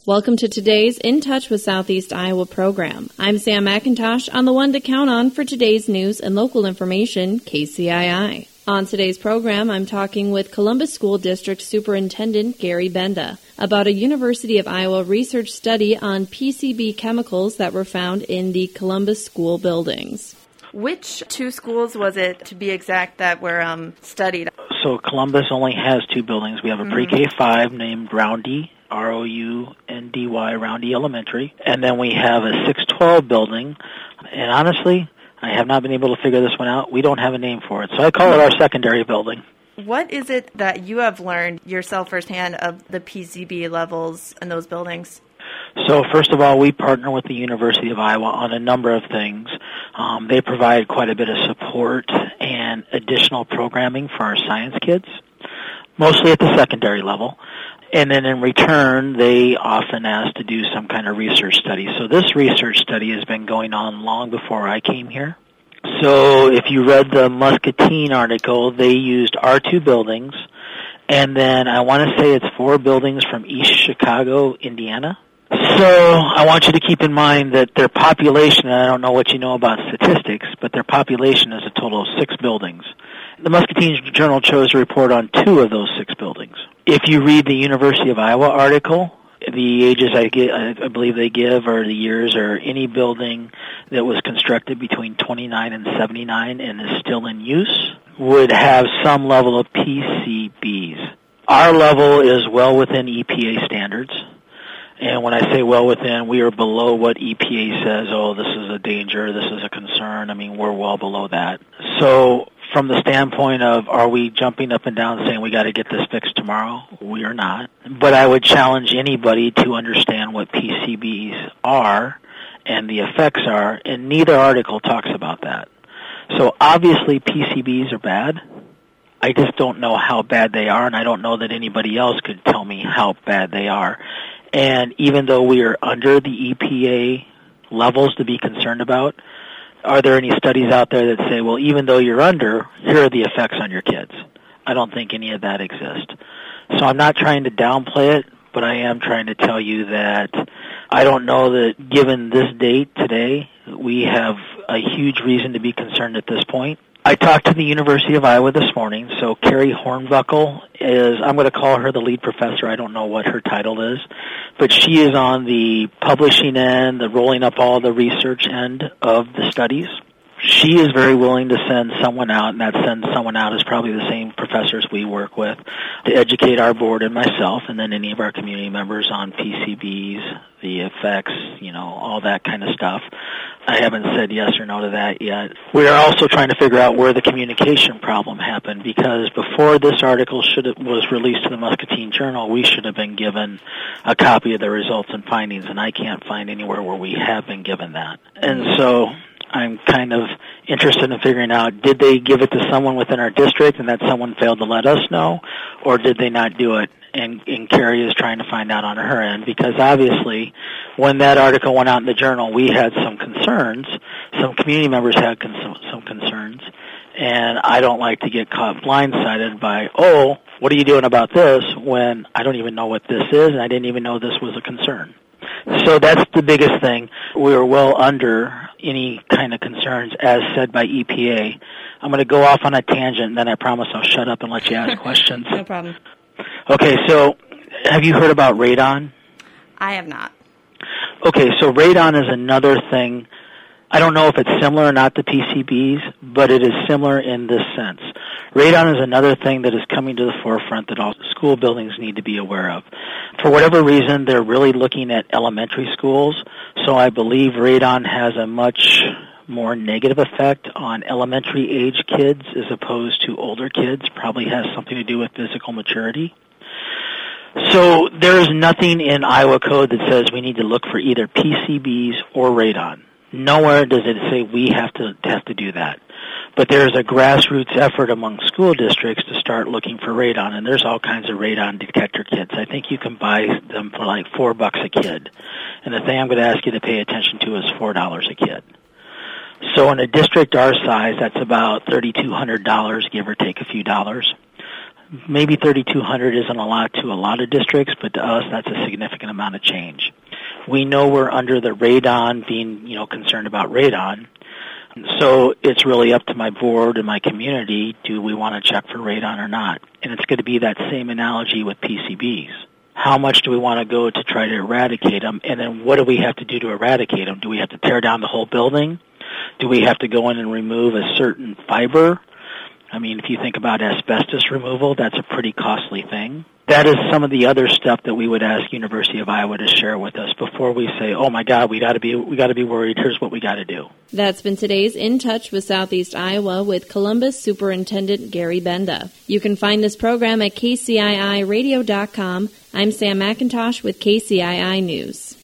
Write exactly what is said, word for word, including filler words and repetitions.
Welcome to today's In Touch with Southeast Iowa program. I'm Sam McIntosh on the one to count on for today's news and local information, K C I I. On today's program, I'm talking with Columbus School District Superintendent Gary Benda about a University of Iowa research study on P C B chemicals that were found in the Columbus school buildings. Which two schools was it, to be exact, that were um, studied? So Columbus only has two buildings. We have a mm-hmm. pre-K five named Roundy, R O U N D Y, Roundy Elementary. And then we have a six twelve building. And honestly, I have not been able to figure this one out. We don't have a name for it. So I call it our secondary building. What is it that you have learned yourself firsthand of the P C B levels in those buildings? So first of all, we partner with the University of Iowa on a number of things. Um, they provide quite a bit of support and additional programming for our science kids, mostly at the secondary level. And then in return, they often ask to do some kind of research study. So this research study has been going on long before I came here. So if you read the Muscatine article, they used our two buildings, and then I want to say it's four buildings from East Chicago, Indiana. So I want you to keep in mind that their population, and I don't know what you know about statistics, but their population is a total of six buildings. The Muscatine Journal chose to report on two of those six buildings. If you read the University of Iowa article, the ages I, get, I believe they give are the years or any building that was constructed between twenty-nine and seventy-nine and is still in use would have some level of P C Bs. Our level is well within E P A standards. And when I say well within, we are below what E P A says, oh, this is a danger, this is a concern. I mean, we're well below that. So from the standpoint of are we jumping up and down saying we got to get this fixed tomorrow, we are not. But I would challenge anybody to understand what P C Bs are and the effects are, and neither article talks about that. So obviously P C Bs are bad. I just don't know how bad they are, and I don't know that anybody else could tell me how bad they are. And even though we are under the E P A levels to be concerned about, are there any studies out there that say, well, even though you're under, here are the effects on your kids? I don't think any of that exists. So I'm not trying to downplay it, but I am trying to tell you that I don't know that given this date today, we have a huge reason to be concerned at this point. I talked to the University of Iowa this morning, so Carrie Hornbuckle is, I'm going to call her the lead professor, I don't know what her title is, but she is on the publishing end, the rolling up all the research end of the studies. She is very willing to send someone out, and that send someone out is probably the same professors we work with, to educate our board and myself, and then any of our community members on P C Bs, the effects, you know, all that kind of stuff. I haven't said yes or no to that yet. We are also trying to figure out where the communication problem happened, because before this article should have, was released to the Muscatine Journal, we should have been given a copy of the results and findings, and I can't find anywhere where we have been given that. And so I'm kind of interested in figuring out, did they give it to someone within our district and that someone failed to let us know, or did they not do it? And, and Carrie is trying to find out on her end, because obviously when that article went out in the journal, we had some concerns. Some community members had con- some concerns, and I don't like to get caught blindsided by, oh, what are you doing about this, when I don't even know what this is and I didn't even know this was a concern. So that's the biggest thing. We are well under any kind of concerns as said by E P A. I'm going to go off on a tangent, and then I promise I'll shut up and let you ask questions. No problem. Okay, so have you heard about radon? I have not. Okay, so radon is another thing. I don't know if it's similar or not to P C Bs, but it is similar in this sense. Radon is another thing that is coming to the forefront that all school buildings need to be aware of. For whatever reason, they're really looking at elementary schools, so I believe radon has a much more negative effect on elementary age kids as opposed to older kids. Probably has something to do with physical maturity. So there is nothing in Iowa code that says we need to look for either P C Bs or radon. Nowhere does it say we have to have to do that. But there's a grassroots effort among school districts to start looking for radon, and there's all kinds of radon detector kits. I think you can buy them for like four bucks a kid. And the thing I'm going to ask you to pay attention to is four dollars a kid. So in a district our size, that's about three thousand two hundred dollars, give or take a few dollars. maybe thirty-two hundred isn't a lot to a lot of districts, but to us, that's a significant amount of change. We know we're under the radon, being, you know, concerned about radon. So it's really up to my board and my community, do we want to check for radon or not? And it's going to be that same analogy with P C Bs. How much do we want to go to try to eradicate them? And then what do we have to do to eradicate them? Do we have to tear down the whole building? Do we have to go in and remove a certain fiber? I mean, if you think about asbestos removal, that's a pretty costly thing. That is some of the other stuff that we would ask University of Iowa to share with us before we say, "Oh my God, we got to be we got to be worried. Here's what we got to do." That's been today's In Touch with Southeast Iowa with Columbus Superintendent Gary Benda. You can find this program at K C I I radio dot com. I'm Sam McIntosh with K C I I News.